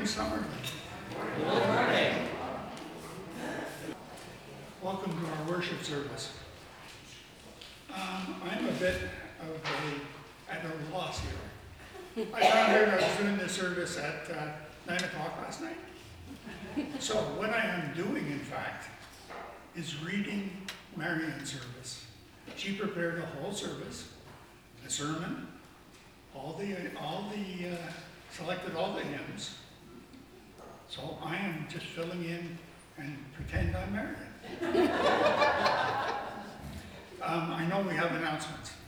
Summerlin. Good morning. Welcome to our worship service. I'm a bit at a loss here. I found out I was doing the service at 9 o'clock last night. So what I am doing, in fact, is reading Marion's service. She prepared a whole service, a sermon, selected all the hymns. So I am just filling in and pretend I'm Marion. I know we have announcements.